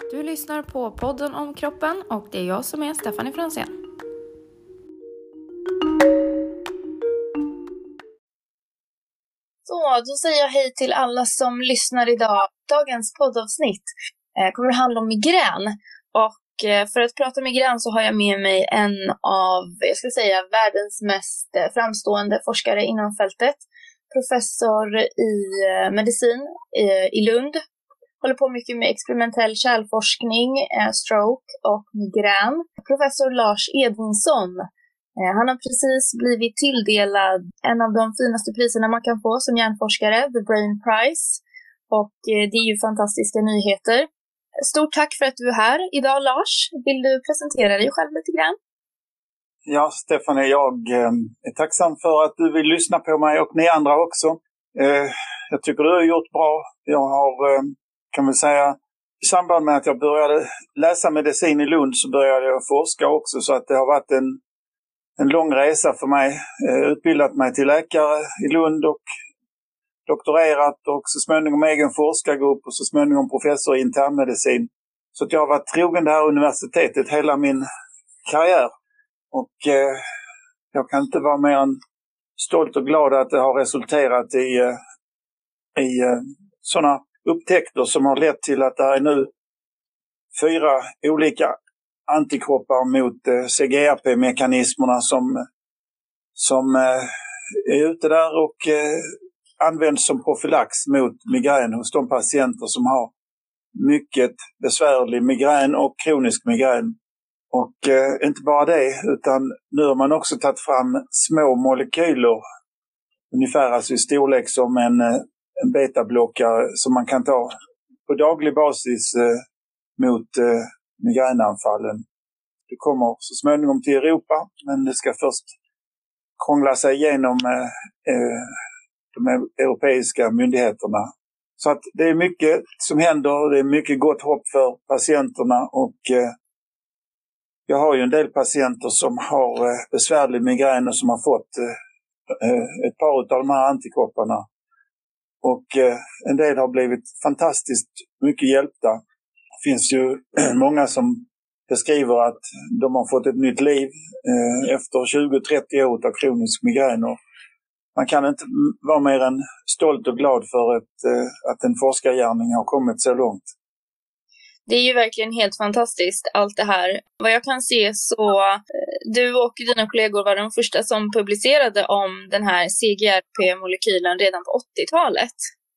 Du lyssnar på podden om kroppen och det är jag som är Stephanie Fransén. Så, då säger jag hej till alla som lyssnar idag. Dagens poddavsnitt kommer att handla om migrän. Och för att prata migrän så har jag med mig en av, jag ska säga, världens mest framstående forskare inom fältet. Professor i medicin i Lund. Håller på mycket med experimentell kärlforskning, stroke och migrän. Professor Lars Edvinsson. Han har precis blivit tilldelad en av de finaste priserna man kan få som hjärnforskare, The Brain Prize. Och det är ju fantastiska nyheter. Stort tack för att du är här idag, Lars. Vill du presentera dig själv lite grann? Ja, Stephanie, jag är tacksam för att du vill lyssna på mig och ni andra också. Jag tycker du har gjort bra. Jag har, kan man säga, i samband med att jag började läsa medicin i Lund så började jag forska också, så att det har varit en lång resa för mig. Utbildat mig till läkare i Lund och doktorerat och så småningom egen forskargrupp och så småningom professor i internmedicin. Så att jag har varit trogen det här universitetet hela min karriär. Och jag kan inte vara mer än stolt och glad att det har resulterat i sådana upptäckter som har lett till att det är nu 4 olika antikroppar mot CGRP-mekanismerna som är ute där och används som profylax mot migrän hos de patienter som har mycket besvärlig migrän och kronisk migrän. Och inte bara det, utan nu har man också tagit fram små molekyler, ungefär alltså i storlek som en betablockare som man kan ta på daglig basis mot migränanfallen. Det kommer så småningom till Europa, men det ska först krångla sig igenom de europeiska myndigheterna. Så att det är mycket som händer, det är mycket gott hopp för patienterna och jag har ju en del patienter som har besvärlig migrän och som har fått ett par av de här antikropparna. Och en del har blivit fantastiskt mycket hjälpta. Det finns ju många som beskriver att de har fått ett nytt liv efter 20-30 år av kronisk migrän. Och man kan inte vara mer än stolt och glad för att en forskargärning har kommit så långt. Det är ju verkligen helt fantastiskt allt det här. Vad jag kan se så du och dina kollegor var de första som publicerade om den här CGRP-molekylen redan på 80-talet.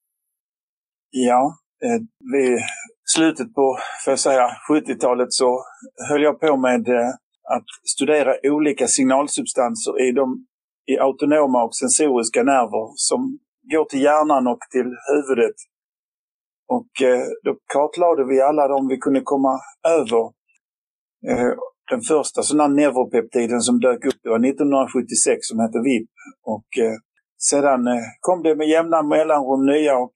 Ja, vid slutet på 70-talet så höll jag på med att studera olika signalsubstanser i autonoma och sensoriska nerver som går till hjärnan och till huvudet. Och då kartlade vi alla de vi kunde komma över. Den första sådana neuropeptiden som dök upp, det var 1976 som hette VIP. Och sedan kom det med jämna mellanrum nya och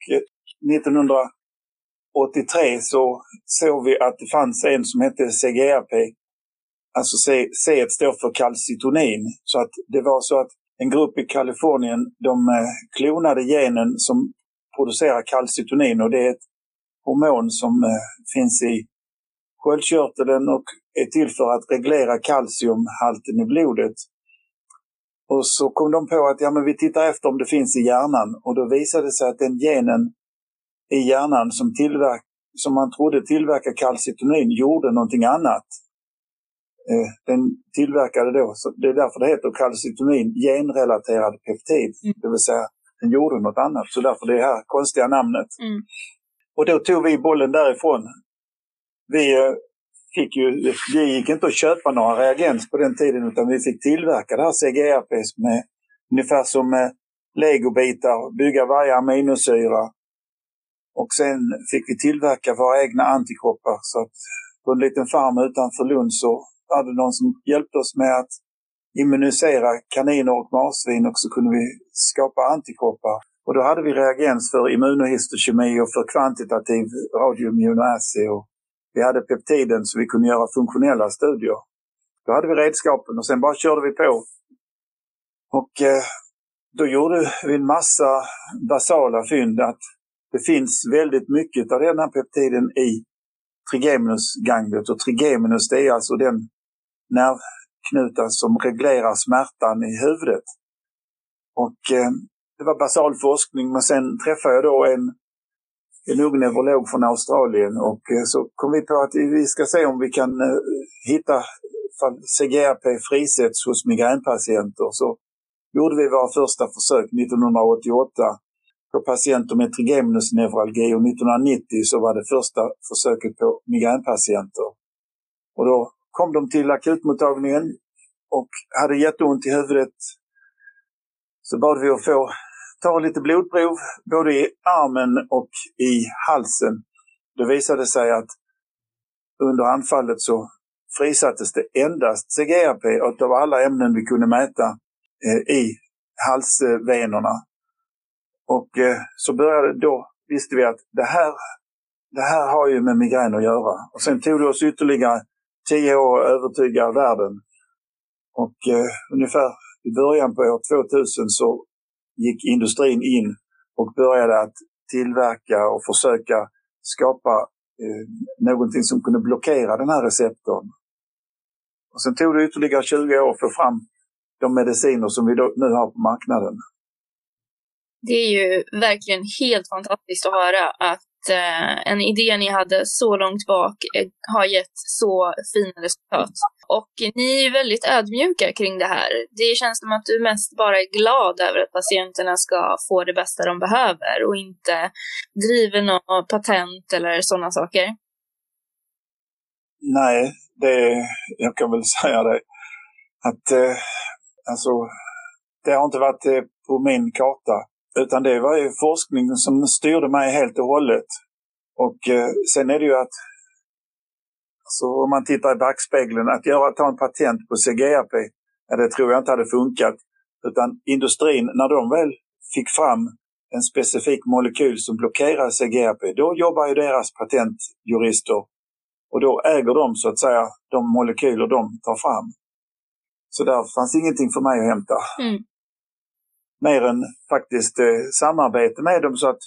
1983 så såg vi att det fanns en som hette CGRP. Alltså C står för calcitonin. Så att det var så att en grupp i Kalifornien, de klonade genen som producerar calcitonin, och det är ett hormon som finns i sköldkörteln och är till för att reglera kalciumhalten i blodet. Och så kom de på att men vi tittar efter om det finns i hjärnan, och då visade det sig att den genen i hjärnan som man trodde tillverkar calcitonin gjorde någonting annat. Den tillverkade då, så det är därför det heter calcitonin genrelaterad peptid, det vill säga den gjorde något annat, så därför det här konstiga namnet. Och då tog vi bollen därifrån. Det gick inte att köpa några reagens på den tiden, utan vi fick tillverka det här CGRP med ungefär som legobitar, bygga varje aminosyra. Och sen fick vi tillverka våra egna antikroppar, så att på en liten farm utanför Lund så hade någon som hjälpte oss med att immunisera kaniner och marsvin, och så kunde vi skapa antikroppar. Och då hade vi reagens för immunohistokemi och för kvantitativ radioimmunoassay, och vi hade peptiden så vi kunde göra funktionella studier. Då hade vi redskapen och sen bara körde vi på. Och då gjorde vi en massa basala fynd att det finns väldigt mycket av den här peptiden i trigeminusgangliet. Och trigeminus, det är alltså den nervknuta som reglerar smärtan i huvudet. Och det var basal forskning, men sen träffade jag då en ung neurolog från Australien och så kom vi på att vi ska se om vi kan hitta CGRP frisätts hos migränpatienter. Så gjorde vi våra första försök 1988 på patienter med trigeminusneuralgi och 1990 så var det första försöket på migränpatienter. Och då kom de till akutmottagningen och hade jätteont i huvudet. Så bad vi att få ta lite blodprov både i armen och i halsen. Det visade sig att under anfallet så frisattes det endast CGRP av alla ämnen vi kunde mäta i halsvenerna. Och så visste vi att det här har ju med migrän att göra. Och sen tog det oss ytterligare 10 år att övertyga världen. Och ungefär i början på år 2000 så gick industrin in och började att tillverka och försöka skapa någonting som kunde blockera den här receptorn. Och sen tog det ytterligare 20 år att få fram de mediciner som vi nu har på marknaden. Det är ju verkligen helt fantastiskt att höra att en idé ni hade så långt bak har gett så fina resultat. Och ni är väldigt ödmjuka kring det här. Det känns som att du mest bara är glad över att patienterna ska få det bästa de behöver och inte driver något patent eller sådana saker. Nej, jag kan väl säga det. Att alltså, det har inte varit på min karta. Utan det var ju forskning som styrde mig helt och hållet. Och sen är det ju att alltså, om man tittar i backspegeln, att ta en patent på CGRP, det tror jag inte hade funkat. Utan industrin, när de väl fick fram en specifik molekyl som blockerar CGRP, då jobbar ju deras patentjurister. Och då äger de så att säga de molekyler de tar fram. Så där fanns ingenting för mig att hämta. Mm. Mer än faktiskt samarbete med dem så att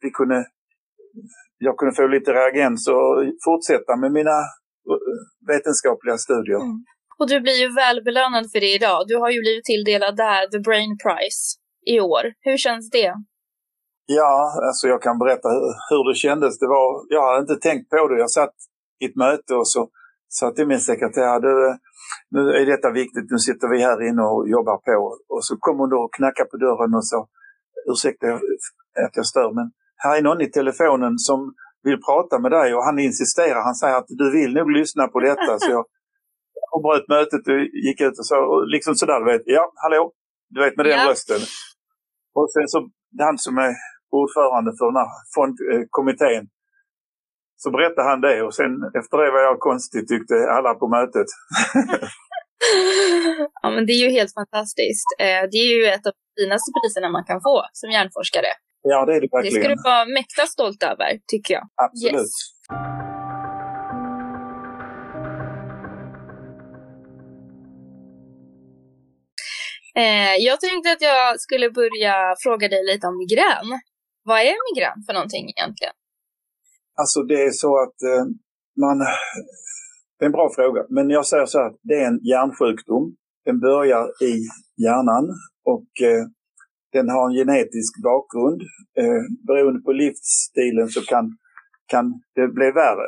jag kunde få lite reagens och fortsätta med mina vetenskapliga studier. Mm. Och du blir ju välbelönad för det idag. Du har ju blivit tilldelad det här The Brain Prize i år. Hur känns det? Ja, alltså jag kan berätta hur det kändes. Jag hade inte tänkt på det. Jag satt i ett möte och så sa till min sekreterare, nu är detta viktigt, nu sitter vi här inne och jobbar på. Och så kom hon då och knackade på dörren och sa, ursäkta att jag stör, men här är någon i telefonen som vill prata med dig och han insisterar, han säger att du vill nog lyssna på detta. Så jag bröt mötet och gick ut och sa, liksom sådär, du vet, ja, hallå, du vet med den rösten. Och sen så, han som är ordförande för den här fondkommittén, så berättade han det och sen efter det var jag konstigt, tyckte alla på mötet. Ja, men det är ju helt fantastiskt. Det är ju ett av de finaste priserna man kan få som hjärnforskare. Ja, det är det verkligen. Det ska du vara mäkta stolt över, tycker jag. Absolut. Yes. Jag tänkte att jag skulle börja fråga dig lite om migrän. Vad är migrän för någonting egentligen? Alltså det är så att det är en bra fråga, men jag säger så att det är en hjärnsjukdom. Den börjar i hjärnan och den har en genetisk bakgrund. Beroende på livsstilen så kan det bli värre.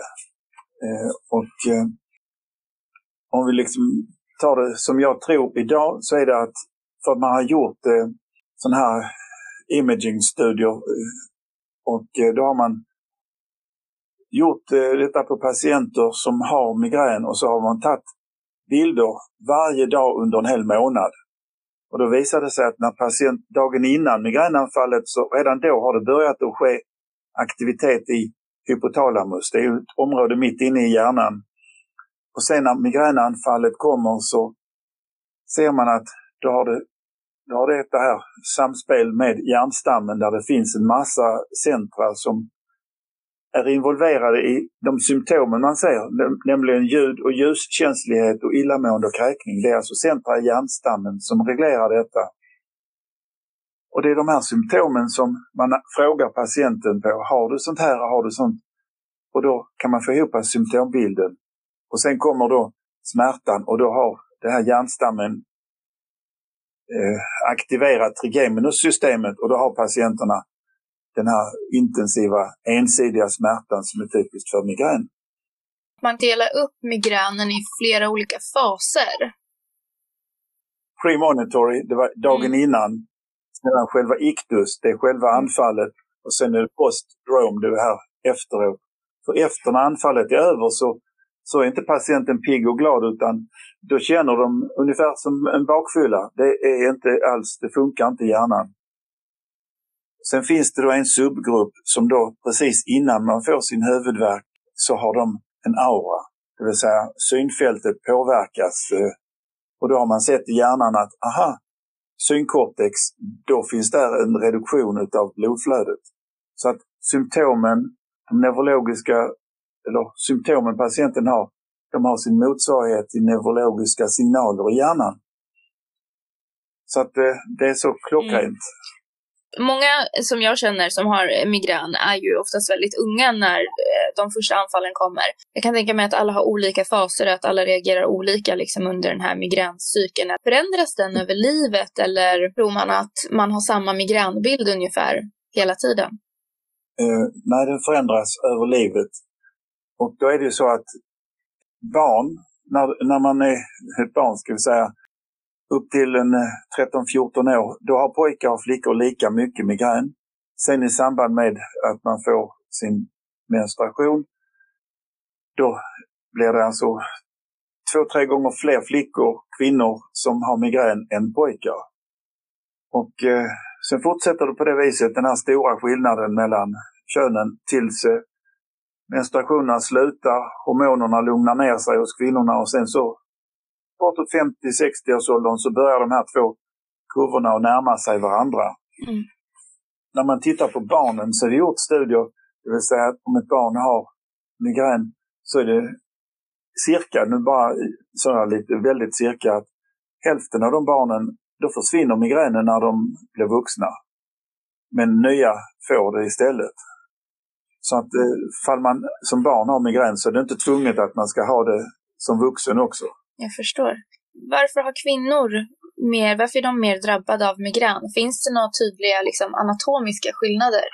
Om vi liksom tar det som jag tror idag, så är det att för att man har gjort sådana här imaging-studier och då har man gjort detta på patienter som har migrän och så har man tagit bilder varje dag under en hel månad. Och då visade det sig att när dagen innan migränanfallet, så redan då har det börjat att ske aktivitet i hypotalamus. Det är ju ett område mitt inne i hjärnan. Och sen när migränanfallet kommer så ser man att då har det här samspel med hjärnstammen där det finns en massa centra som är involverade i de symptomen man ser, nämligen ljud- och ljuskänslighet och illamående och kräkning. Det är alltså centra i hjärnstammen som reglerar detta. Och det är de här symptomen som man frågar patienten på. Har du sånt här? Har du sånt? och då kan man få ihop symptombilden. Och sen kommer då smärtan och då har det här hjärnstammen aktiverat trigeminussystemet och då har patienterna den här intensiva ensidiga smärtan som är typiskt för migrän. Man delar upp migränen i flera olika faser. Premonitory, det var dagen innan. Sedan själva ictus, det är själva anfallet. Och sen är det postdrome, det är här efteråt. För efter när anfallet är över så är inte patienten pigg och glad, utan då känner de ungefär som en bakfylla. Det är inte alls, det funkar inte i hjärnan. Sen finns det då en subgrupp som då precis innan man får sin huvudvärk så har de en aura. Det vill säga synfältet påverkas och då har man sett i hjärnan att synkortex, då finns där en reduktion av blodflödet. Så att symptomen, de neurologiska, eller symptomen patienten har, de har sin motsvarighet i neurologiska signaler i hjärnan. Så att det är så klockrent. Många som jag känner som har migrän är ju oftast väldigt unga när de första anfallen kommer. Jag kan tänka mig att alla har olika faser, att alla reagerar olika liksom under den här migräncykeln. Förändras den över livet eller tror man att man har samma migränbild ungefär hela tiden? Nej, den förändras över livet. Och då är det ju så att barn, när man är ett barn ska vi säga, upp till en 13-14 år, då har pojkar och flickor lika mycket migrän. Sen i samband med att man får sin menstruation, då blir det alltså 2-3 gånger fler kvinnor som har migrän än pojkar. Och sen fortsätter det på det viset, den här stora skillnaden mellan könen tills menstruationerna slutar, hormonerna lugnar ner sig hos kvinnorna och sen så bortåt 50-60 års åldern så börjar de här två kurvorna att närma sig varandra. Mm. När man tittar på barnen så är det gjort studier, det vill säga att om ett barn har migrän så är det cirka, nu bara så här lite väldigt cirka, att hälften av de barnen, då försvinner migränen när de blir vuxna. Men nya får det istället. Så att fall man som barn har migrän så är det inte tvunget att man ska ha det som vuxen också. Jag förstår. Varför är de mer drabbade av migrän? Finns det några tydliga liksom, anatomiska skillnader?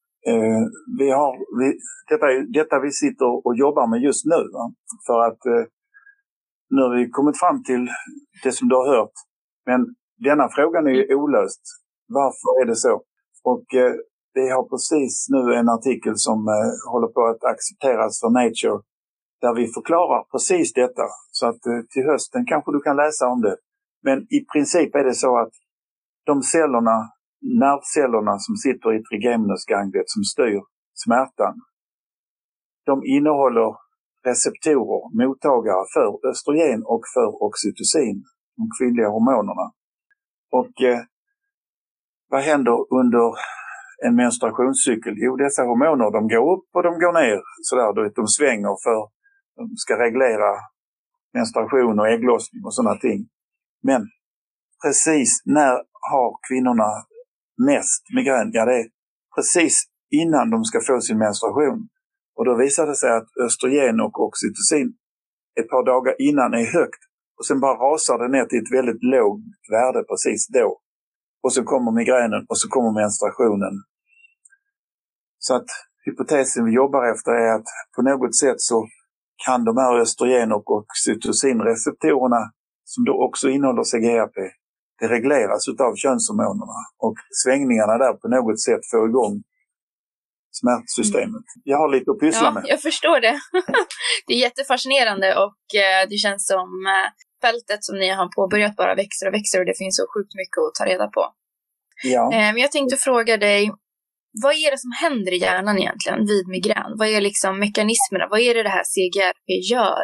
Detta vi sitter och jobbar med just nu. Va? För att nu har vi kommit fram till det som du har hört. Men denna frågan är ju olöst. Varför är det så? Och vi har precis nu en artikel som håller på att accepteras för Nature, där vi förklarar precis detta. Så att till hösten kanske du kan läsa om det. Men i princip är det så att de nervcellerna som sitter i trigeminusgangliet som styr smärtan, de innehåller receptorer, mottagare för östrogen och för oxytocin, de kvinnliga hormonerna. Och vad händer under en menstruationscykel? Jo, dessa hormoner de går upp och de går ner. Sådär, de svänger för de ska reglera menstruation och ägglossning och sådana ting. Men precis när har kvinnorna mest migrän? Ja, det är precis innan de ska få sin menstruation. Och då visar det sig att östrogen och oxytocin ett par dagar innan är högt. Och sen bara rasar det ner till ett väldigt lågt värde precis då. Och så kommer migränen och så kommer menstruationen. Så att hypotesen vi jobbar efter är att på något sätt så kan de här östrogen- och oxytocinreceptorerna som då också innehåller CGRP, det regleras utav könshormonerna och svängningarna där på något sätt får igång smärtsystemet. Jag har lite att pyssla med. Jag förstår det. Det är jättefascinerande och det känns som fältet som ni har påbörjat bara växer och växer och det finns så sjukt mycket att ta reda på. Ja. Men jag tänkte fråga dig, vad är det som händer i hjärnan egentligen vid migrän? Vad är liksom mekanismerna? Vad är det här CGRP gör?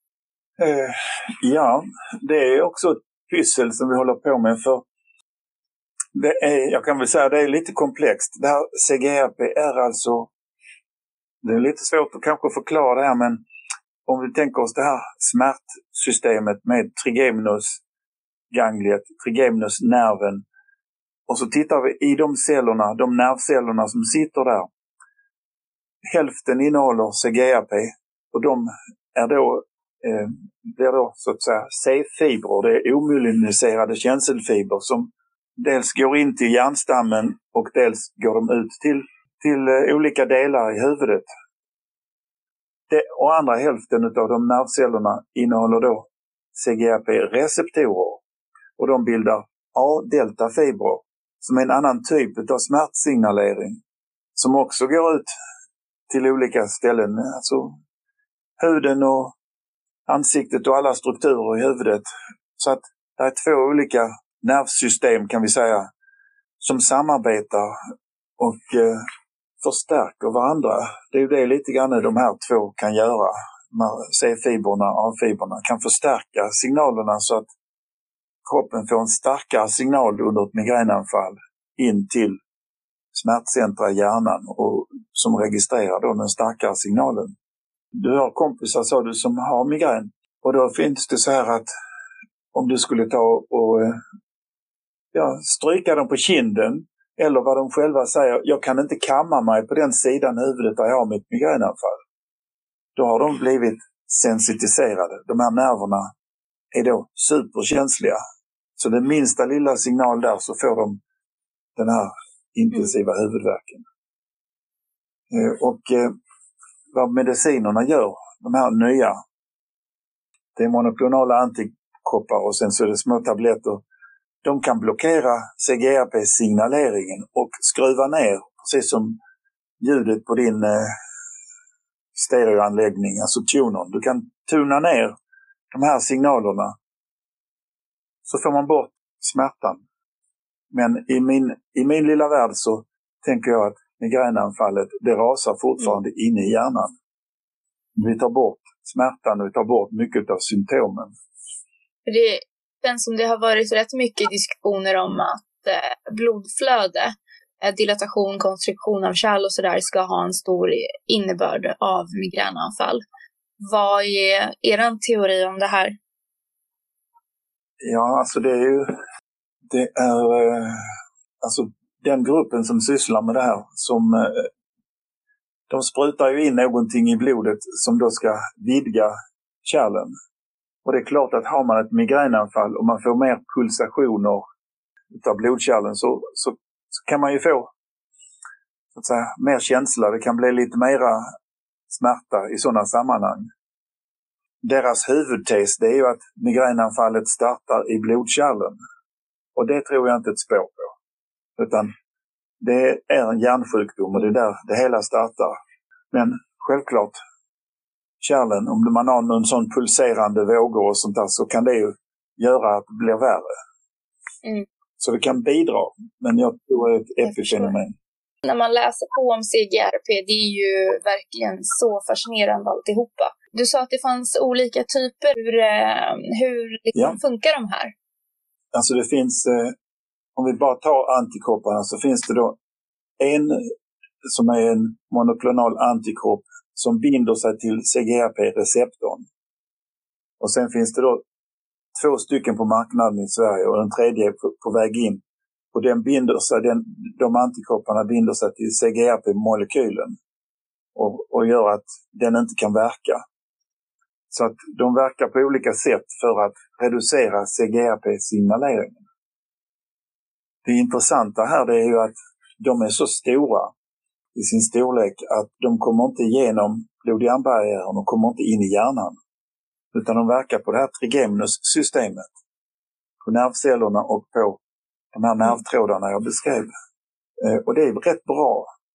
Ja, det är också ett pyssel som vi håller på med för jag kan väl säga att det är lite komplext. Det här CGRP är alltså, det är lite svårt att kanske förklara det här, men om vi tänker oss det här smärtsystemet med trigeminusgangliet, trigeminusnerven, och så tittar vi i de nervcellerna som sitter där. hälften innehåller CGRP och de är då, blir då så att säga C-fibrer. Det är omyeliniserade känselfibrer som dels går in till hjärnstammen och dels går de ut till olika delar i huvudet. Och andra hälften av de nervcellerna innehåller då CGRP-receptorer och de bildar A-deltafibrer som är en annan typ av smärtsignalering som också går ut till olika ställen, alltså huden och ansiktet och alla strukturer i huvudet. Så att det är två olika nervsystem kan vi säga som samarbetar och förstärker varandra. Det är ju det lite grann de här två kan göra. C-fibrerna och A-fibrerna kan förstärka signalerna så att kroppen får en starkare signal under ett migränanfall in till smärtcentra i hjärnan och som registrerar då den starkare signalen. Du har kompisar, sa du, som har migrän. Och då finns det så här att om du skulle ta och stryka dem på kinden eller vad de själva säger, jag kan inte kamma mig på den sidan huvudet där jag har mitt migränanfall. Då har de blivit sensitiserade. De här nerverna är då superkänsliga. Så den minsta lilla signal där så får de den här intensiva huvudvärken. Och vad medicinerna gör, de här nya, det är monoklonala antikroppar och sen så är det små tabletter. De kan blockera CGRP-signaleringen och skruva ner, precis som ljudet på din stereoanläggning, alltså tunern. Du kan tuna ner de här signalerna så får man bort smärtan. Men i min lilla värld så tänker jag att migränanfallet, det rasar fortfarande inne i hjärnan. Vi tar bort smärtan och vi tar bort mycket av symptomen. Det känns som det har varit rätt mycket diskussioner om att blodflöde, dilatation, konstruktion av kärl och sådär ska ha en stor innebörd av migränanfall. Vad är er teori om det här? Ja, alltså det är alltså den gruppen som sysslar med det här, som de sprutar ju in någonting i blodet som då ska vidga kärlen. Och det är klart att har man ett migränanfall och man får mer pulsationer utav blodkärlen så kan man ju få så att säga mer känsla. Det kan bli lite mera smärta i sådana sammanhang. Deras huvudtes, det är ju att migränanfallet startar i blodkärlen. Och det tror jag inte ett spår på. Utan det är en hjärnsjukdom och det är där det hela startar. Men självklart, kärlen, om man har någon sån pulserande vågor och sånt där, så kan det ju göra att det blir värre. Så det kan bidra, men jag tror det är ett epifenomen. När man läser på om CGRP, det är ju verkligen så fascinerande alltihopa. Du sa att det fanns olika typer. Hur funkar de här? Alltså det finns, om vi bara tar antikropparna, så finns det då en som är en monoklonal antikropp som binder sig till CGRP-receptorn. Och sen finns det då 2 stycken på marknaden i Sverige och en tredje är på väg in. Och de antikropparna binder sig till CGRP-molekylen och gör att den inte kan verka. Så att de verkar på olika sätt för att reducera CGRP-signaleringen. Det intressanta här det är ju att de är så stora i sin storlek att de kommer inte igenom blod-hjärnbarriären och kommer inte in i hjärnan. Utan de verkar på det här trigeminussystemet. På nervcellerna och på de här nervtrådarna jag beskrev. Och det är rätt bra.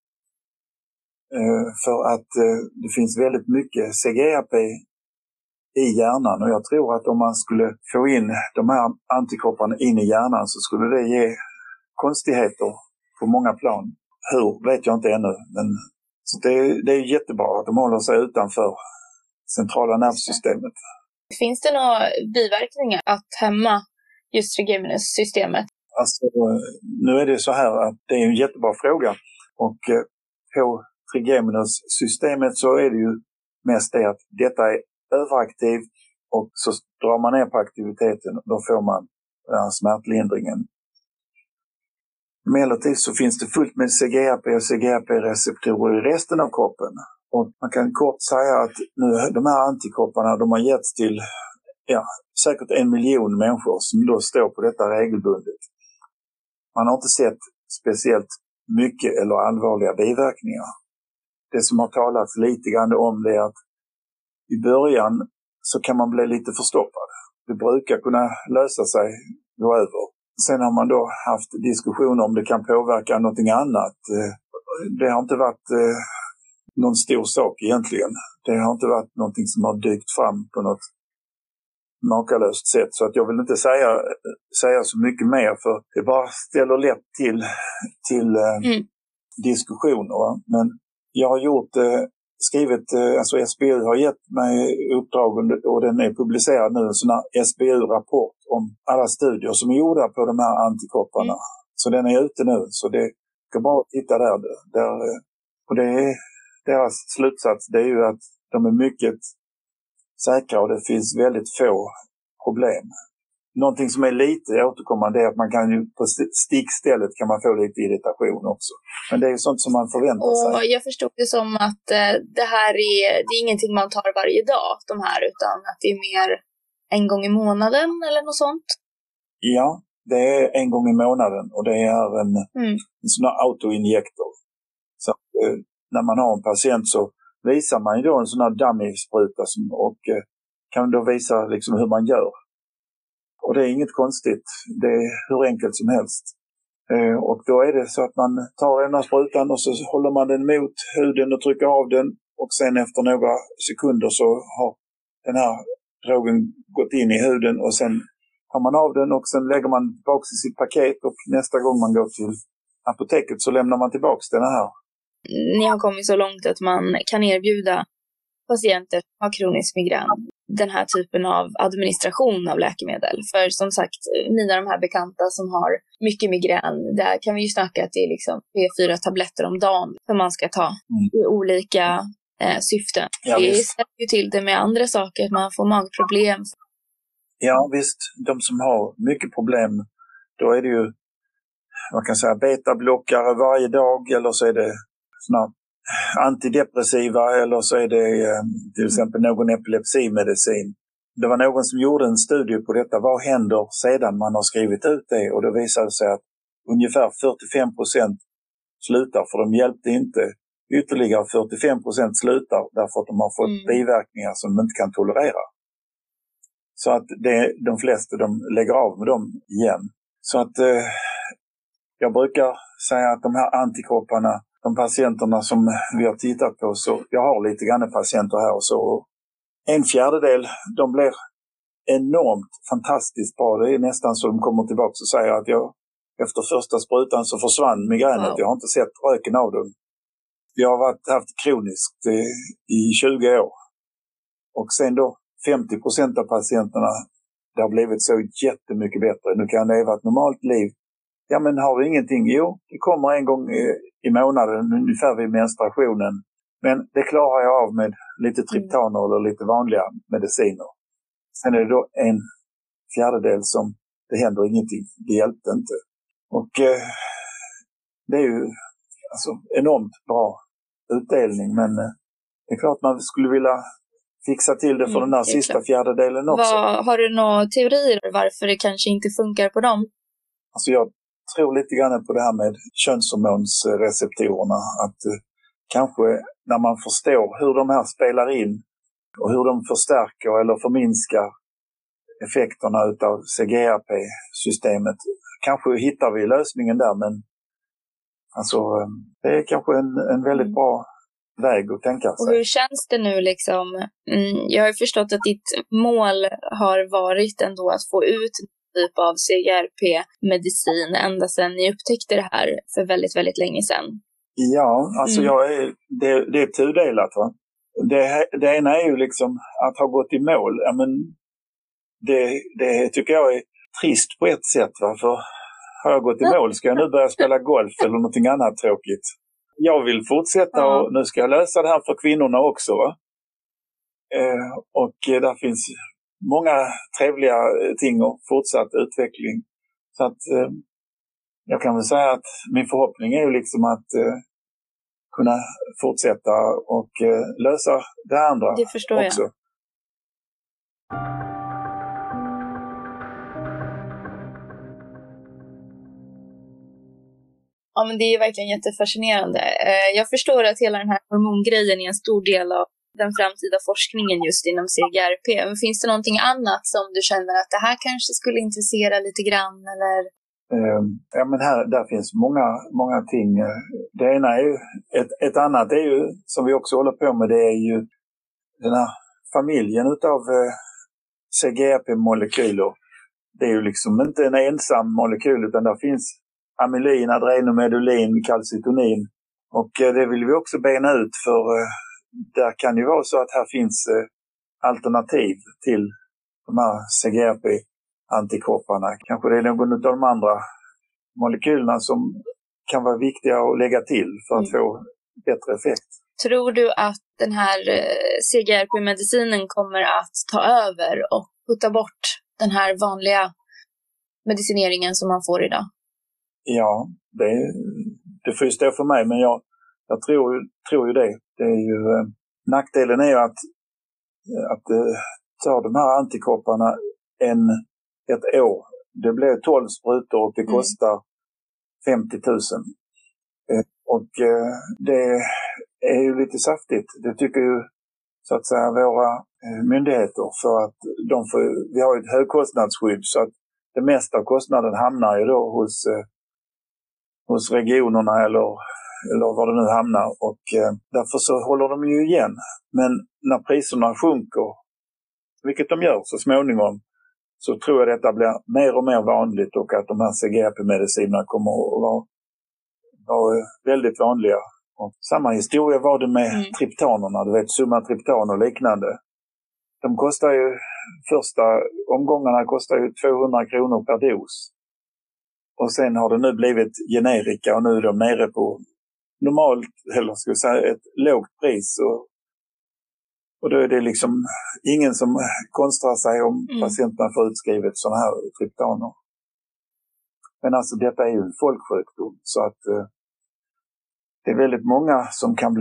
För att det finns väldigt mycket CGRP i hjärnan. Och jag tror att om man skulle få in de här antikropparna in i hjärnan så skulle det ge konstigheter på många plan. Hur vet jag inte ännu. Men så det är jättebra att de håller sig utanför centrala nervsystemet. Finns det några biverkningar att hämma just trigeminussystemet? Alltså, nu är det så här att det är en jättebra fråga. Och på trigeminussystemet så är det ju mest det att detta är överaktivt och så drar man ner på aktiviteten och då får man smärtlindringen. Emellertid så finns det fullt med CGRP och CGRP-receptorer i resten av kroppen. Och man kan kort säga att nu, de här antikropparna de har getts till säkert 1 miljon människor som då står på detta regelbundet. Man har inte sett speciellt mycket eller allvarliga biverkningar. Det som har talats lite grann om det är att i början så kan man bli lite förstoppad. Det brukar kunna lösa sig, gå över. Sen har man då haft diskussioner om det kan påverka någonting annat. Det har inte varit någon stor sak egentligen. Det har inte varit någonting som har dykt fram på något makalöst sätt. Så att jag vill inte säga så mycket mer, för det bara ställer lätt till diskussioner. Va? Men jag har skrivit, alltså SBU har gett mig uppdrag och den är publicerad nu, en sån här SBU-rapport om alla studier som är gjorda på de här antikropparna. Så den är ute nu, så det går bra att titta där. Och det är, deras slutsats det är ju att de är mycket säkra och det finns väldigt få problem. Någonting som är lite återkommande är att man kan ju på stickstället kan man få lite irritation också. Men det är ju sånt som man förväntar sig. Och jag förstod det som att det här det är ingenting man tar varje dag, de här, utan att det är mer en gång i månaden eller något sånt? Ja, det är en gång i månaden och det är en sån här autoinjektor. Så när man har en patient så visar man ju då en sån här dummy-spruta och kan då visa liksom hur man gör. Och det är inget konstigt. Det är hur enkelt som helst. Och då är det så att man tar den här sprutan och så håller man den mot huden och trycker av den. Och sen efter några sekunder så har den här drogen gått in i huden och sen tar man av den och sen lägger man tillbaka i sitt paket och nästa gång man går till apoteket så lämnar man tillbaka den här. Ni har kommit så långt att man kan erbjuda patienter som har kronisk migrän den här typen av administration av läkemedel. För som sagt, mina de här bekanta som har mycket migrän, där kan vi ju snacka att det är liksom 3-4 tabletter om dagen som man ska ta i olika syften. Ja, det ställer ju till det med andra saker, att man får magproblem. Ja visst, de som har mycket problem, då är det ju, man kan säga betablockare varje dag, eller så är det såna antidepressiva, eller så är det till exempel någon epilepsimedicin. Det var någon som gjorde en studie på detta. Vad händer sedan man har skrivit ut det? Och det visade sig att ungefär 45% slutar, för de hjälpte inte. Ytterligare 45% slutar därför att de har fått biverkningar som de inte kan tolerera. Så att de flesta de lägger av med dem igen. Så att jag brukar säga att de här antikropparna, de patienterna som vi har tittat på, så jag har lite grann patienter här och så 1/4 de blir enormt fantastiskt bra. Det är nästan så de kommer tillbaka och säger att jag efter första sprutan så försvann migränet. Jag har inte sett röken av dem. Jag har haft kroniskt i 20 år. Och sen då 50% av patienterna, det har blivit så jättemycket bättre. Nu kan jag leva ett normalt liv. Ja, men har du ingenting? Jo, det kommer en gång i månaden, ungefär vid menstruationen. Men det klarar jag av med lite triptaner eller lite vanliga mediciner. Sen är det då 1/4 som det händer ingenting. Det hjälpte inte. Och det är ju alltså enormt bra utdelning. Men det är klart man skulle vilja fixa till det för den här sista fjärdedelen också. Har du några teorier varför det kanske inte funkar på dem? Alltså jag tror lite grann på det här med könshormonsreceptorerna. Att kanske när man förstår hur de här spelar in och hur de förstärker eller förminskar effekterna utav CGRP-systemet. Kanske hittar vi lösningen där, men alltså det är kanske en väldigt bra väg att tänka sig. Och hur känns det nu liksom? Jag har förstått att ditt mål har varit ändå att få ut en typ av CGRP-medicin ända sedan ni upptäckte det här för väldigt, väldigt länge sedan. Ja, alltså det är tudelat. Va? Det ena är ju liksom att ha gått i mål. Ja, men det tycker jag är trist på ett sätt. Va? För har jag gått i mål ska jag nu börja spela golf eller någonting annat tråkigt. Jag vill fortsätta och nu ska jag lösa det här för kvinnorna också. Va? Och där finns många trevliga ting och fortsatt utveckling. Så att jag kan väl säga att min förhoppning är ju liksom att kunna fortsätta och lösa det andra Det förstår också. jag. Ja, men det är verkligen jättefascinerande. Jag förstår att hela den här hormongrejen är en stor del av den framtida forskningen just inom CGRP. Men finns det någonting annat som du känner att det här kanske skulle intressera lite grann? Eller? Ja, men där finns många ting. Det ena är ju, ett annat är ju, som vi också håller på med, det är ju den här familjen utav CGRP-molekyler. Det är ju liksom inte en ensam molekyl, utan där finns amylin, adrenomedulin, calcitonin. Och det vill vi också bena ut, för där kan ju vara så att här finns alternativ till de här CGRP-antikropparna. Kanske det är någon av de andra molekylerna som kan vara viktiga att lägga till för att få bättre effekt. Tror du att den här CGRP-medicinen kommer att ta över och putta bort den här vanliga medicineringen som man får idag? Ja, det får ju stå för mig, men jag tror ju det. Det är ju, nackdelen är ju att ta de här antikropparna ett år. Det blir 12 sprutor och det kostar 50 000. Och det är ju lite saftigt. Det tycker ju så att säga våra myndigheter, för att vi har ett högkostnadsskydd, så att det mesta av kostnaden hamnar ju då hos regionerna eller var det nu hamnar, och därför så håller de ju igen. Men när priserna sjunker, vilket de gör så småningom, så tror jag detta blir mer och mer vanligt, och att de här CGRP-medicinerna kommer att vara väldigt vanliga. Och samma historia var det med triptanerna, du vet, sumatriptan och liknande. De kostar ju, första omgångarna kostar ju 200 kronor per dos. Och sen har det nu blivit generika, och nu är de nere på normalt, eller ska jag säga, ett lågt pris. Och då är det liksom ingen som konstrar sig om patienterna får utskrivet sådana här triptaner. Men alltså detta är ju en folksjukdom, så att det är väldigt många som kan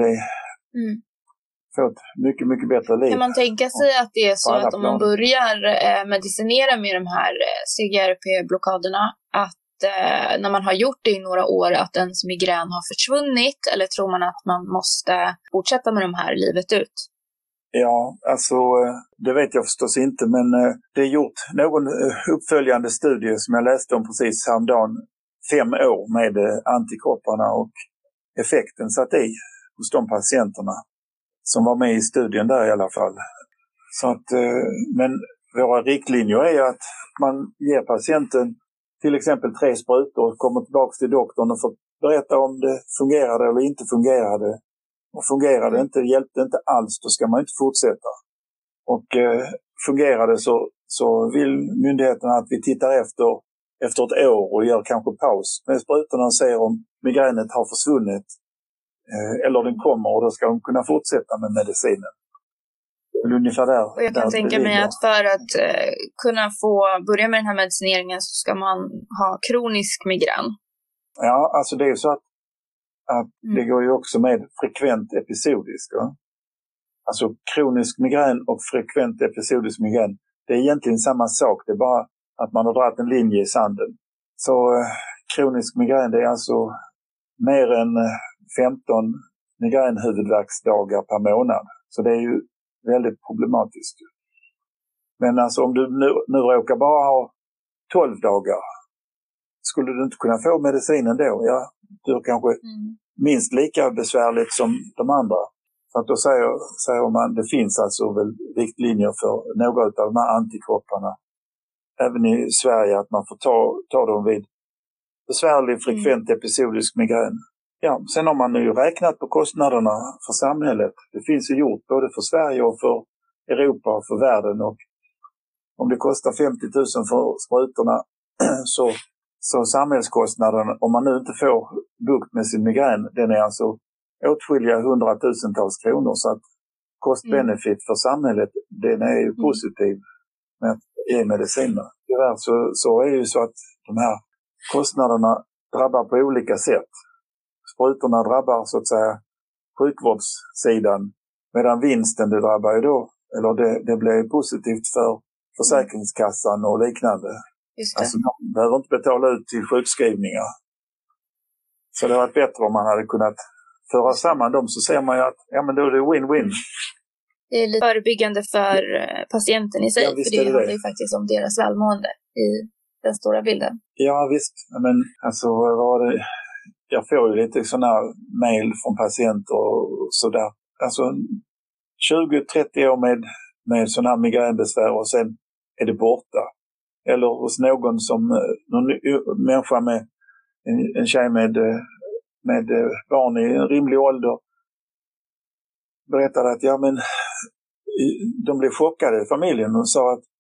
få ett mycket, mycket bättre liv. Kan man tänka sig att det är så att om man börjar medicinera med de här CGRP-blockaderna, att när man har gjort det i några år, att ens migrän har försvunnit, eller tror man att man måste fortsätta med de här livet ut? Ja, alltså det vet jag förstås inte, men det är gjort någon uppföljande studie som jag läste om precis häromdagen, 5 år med antikropparna, och effekten satt i hos de patienterna som var med i studien där i alla fall. Så att, men våra riktlinjer är att man ger patienten till exempel 3 sprutor och kommer tillbaka till doktorn och får berätta om det fungerade eller inte fungerade. Och fungerar det inte, hjälpte inte alls, då ska man inte fortsätta. Och fungerar det så vill myndigheterna att vi tittar efter ett år och gör kanske paus med sprutorna och ser om migränet har försvunnit eller den kommer, och då ska de kunna fortsätta med medicinen. Ungefär där. Och jag kan tänka mig att för att kunna få börja med den här medicineringen så ska man ha kronisk migrän. Ja, alltså det är ju så att det går ju också med frekvent episodisk. Ja? Alltså kronisk migrän och frekvent episodisk migrän, det är egentligen samma sak. Det är bara att man har dragit en linje i sanden. Så kronisk migrän, det är alltså mer än 15 migränhuvudvärksdagar per månad. Så det är ju väldigt problematiskt. Men alltså om du nu råkar bara ha 12 dagar, skulle du inte kunna få medicinen då? Ja, du är kanske minst lika besvärligt som de andra. Så att då säger man, det finns alltså väl riktlinjer för några av de här antikropparna även i Sverige, att man får ta dem vid besvärlig frekvent episodisk migrän. Ja, sen har man ju räknat på kostnaderna för samhället. Det finns ju gjort både för Sverige och för Europa och för världen. Och om det kostar 50 000 för sprutorna så samhällskostnaden, om man nu inte får bukt med sin migrän, den är alltså åtskilliga 100,000-tals kronor. Så att cost-benefit för samhället, den är ju positiv med att ge mediciner. Tyvärr så är det ju så att de här kostnaderna drabbar på olika sätt. Sprutorna drabbar så att säga sjukvårdssidan, medan vinsten det drabbar ju då, eller det blir positivt för Försäkringskassan och liknande. Just det. Alltså de behöver inte betala ut till sjukskrivningar. Så det hade varit bättre om man hade kunnat föra samman dem, så ser man ju att ja, men då är det win-win. Det är lite förebyggande för patienten i sig, Ja, för det handlar ju faktiskt om deras välmående i den stora bilden. Ja visst, men alltså jag får ju lite sådana här mejl från patienter och sådär. Alltså 20-30 år med sådana här migränbesvär och sen är det borta. Eller hos någon människa med en tjej med barn i en rimlig ålder berättade att de blev chockade, familjen, och sa att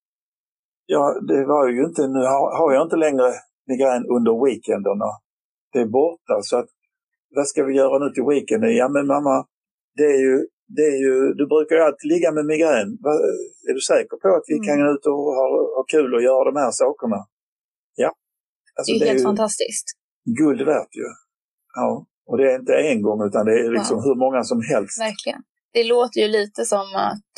det var ju inte, nu har jag inte längre migrän under weekenderna. Det är borta, så att vad ska vi göra nu till weekenden? Ja men mamma, det är ju, du brukar ju alltid ligga med migrän. Är du säker på att vi kan gå ut och ha kul och göra de här sakerna? Ja. Alltså, det är helt fantastiskt. Guld värt ju. Ja. Och det är inte en gång, utan det är liksom hur många som helst. Verkligen. Det låter ju lite som att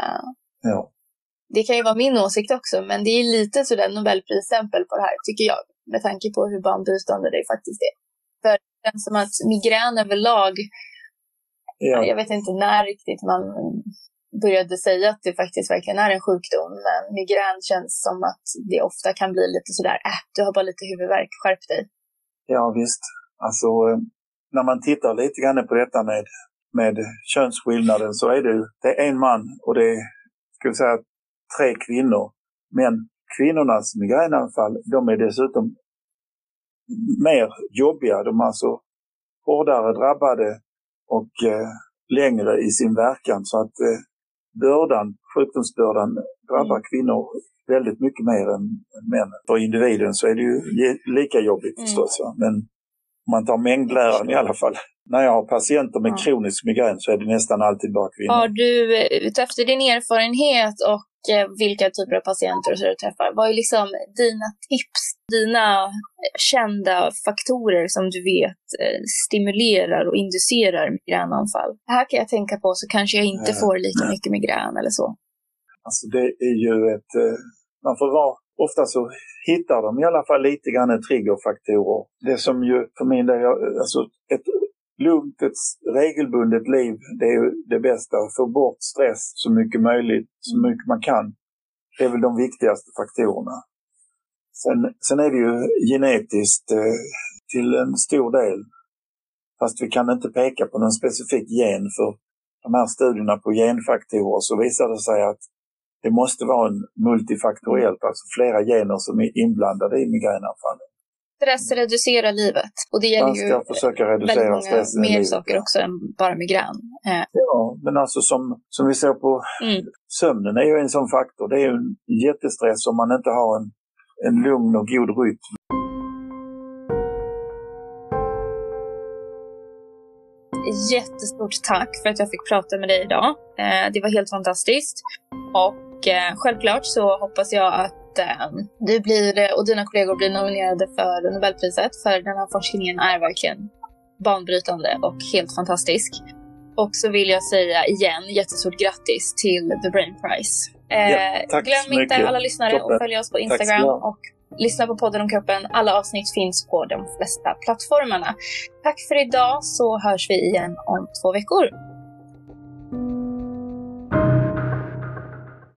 det kan ju vara min åsikt också, men det är lite sådär Nobelprisstämpel på det här, tycker jag, med tanke på hur banbrytande det faktiskt är. För det känns som att migrän överlag, jag vet inte när riktigt man började säga att det faktiskt verkligen är en sjukdom, men migrän känns som att det ofta kan bli lite sådär, du har bara lite huvudvärk, skärp dig. Ja visst, alltså när man tittar lite grann på detta med könsskillnaden, så är det är en man och det är, ska vi säga, 3 kvinnor. Men kvinnornas migränanfall, de är dessutom mer jobbiga. De är alltså hårdare drabbade och längre i sin verkan. Så att sjukdomsbördan drabbar kvinnor väldigt mycket mer än män. För individen så är det ju lika jobbigt förstås. Men om man tar mängdläran i alla fall. När jag har patienter med kronisk migrän så är det nästan alltid bara kvinnor. Har du, efter din erfarenhet och vilka typer av patienter du träffar, vad är liksom dina tips, dina kända faktorer som du vet stimulerar och inducerar migränanfall? Det här kan jag tänka på, så kanske jag inte får lika mycket migrän eller så. Alltså det är ju man får vara, ofta så hittar de i alla fall lite grann triggerfaktorer. Det som ju för min del, alltså ett lugnt, ett regelbundet liv, det är ju det bästa. Få bort stress så mycket möjligt, så mycket man kan. Det är väl de viktigaste faktorerna. Sen är det ju genetiskt till en stor del. Fast vi kan inte peka på någon specifik gen, för de här studierna på genfaktorer så visar det sig att det måste vara en multifaktoriellt, alltså flera gener som är inblandade i migränanfallen. Stress reducerar livet. Och det gäller ju väldigt många mer saker också än bara migrän. Ja, men alltså som vi såg på sömnen är ju en sån faktor. Det är ju en jättestress om man inte har en lugn och god rytm. Jättestort tack för att jag fick prata med dig idag. Det var helt fantastiskt. Och självklart så hoppas jag att du och dina kollegor blir nominerade för Nobelpriset, för den här forskningen är verkligen banbrytande och helt fantastisk. Och så vill jag säga igen jättestort grattis till The Brain Prize. Glöm inte alla lyssnare och följ oss på Instagram och lyssna på podden om kroppen. Alla avsnitt finns på de flesta plattformarna. Tack för idag, så hörs vi igen om 2 veckor.